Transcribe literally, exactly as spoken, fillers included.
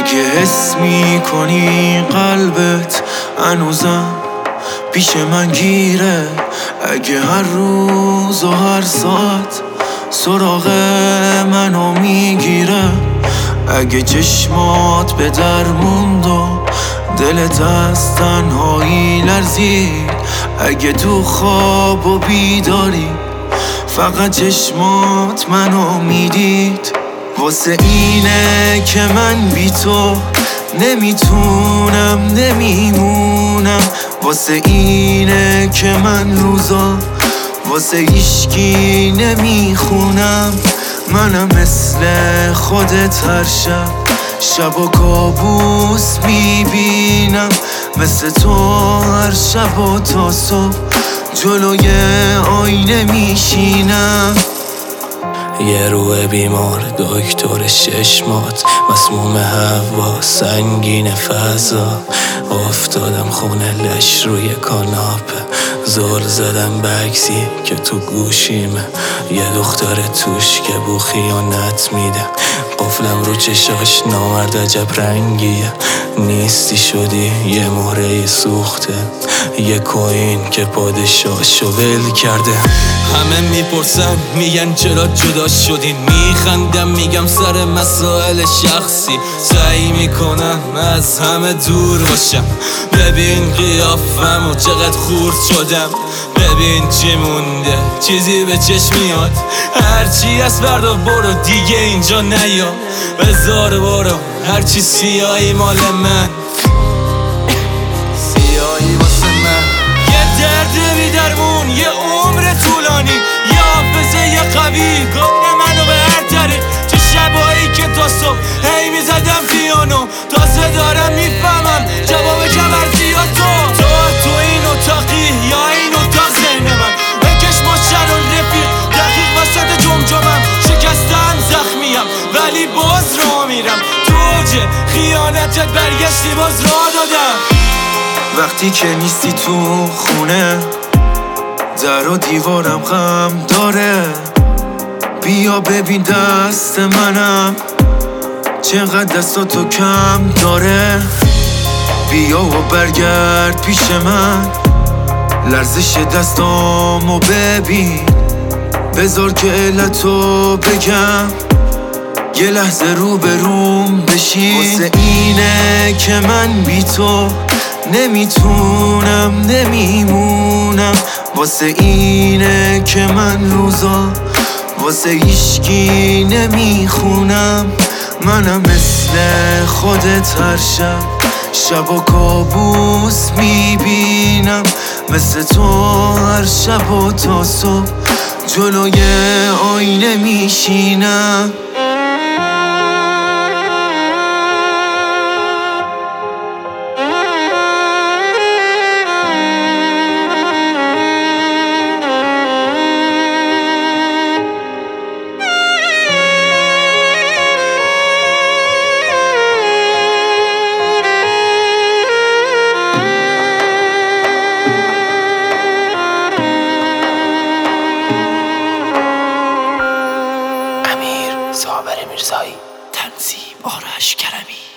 اگه حس میکنی قلبت هنوزم پیش من گیره، اگه هر روز و هر ساعت سراغ منو میگیره، اگه چشمات به در موند و دلت از تنهایی لرزید، اگه تو خواب و بیداری فقط چشمات منو میدید، واسه اینه که من بی تو نمیتونم نمیمونم، واسه اینه که من روزا واسه هیچکی نمیخونم، منم مثل خودت هر شب شب و کابوس میبینم، مثل تو هر شب و تا صبح جلوی آینه میشینم. یه روح بیمار دکتر ششمات، مسموم هوا سنگین فضا، افتادم خونه لش روی کاناپه، زل زدم بکسی که تو گوشیمه، یه دختر توش که بو خیانت میده، قفلم رو چشاش نامرد عجب رنگیه، نیستی شدی یه مهره سوخته، یه کوین که پادشاهشو ول کرده. همه میپرسن میگن چرا جدا شدین، میخندم میگم سر مسائل شخصی، سعی میکنم از همه دور باشم، ببین قیافم و چقدر خورد شدم، ببین چی مونده چیزی به چشم میاد، هرچی از بردا برو دیگه اینجا نیا، بذار برو هرچی سیاهی مال من، سیاهی واسه من، یه درد بی درمون یه عمر طولانی، یه حافظه یه قوی گفت منو به هر طریق، چه شبایی که تا صبح هی میزدم پیانو، تازه دارم میفهمم جواب کمرزی ها تو تو تو این اتاقی یا این اتاق ذهن من، بکش ماشر و رفیق دقیق وسط جمجمم، شکستم زخمیم ولی باز را میرم، تو اوج خیانتت برگشتی باز را دادم. وقتی که نیستی تو خونه در و دیوارم غم داره، بیا ببین دست منم چقدر دستاتو کم داره، بیا و برگرد پیش من لرزش دستامو ببین، بذار که علتو بگم یه لحظه رو به روم بشین، واسه اینه که من بی تو نمیتونم نمیمونم، واسه اینه که من روزا واسه هیچکی نمیخونم، منم مثل خودت هر شب شب و کابوس میبینم، مثل تو هر شب و تا صبح جلوی آینه میشینم. صابر میرزایی، تنظیم آرش کرمی.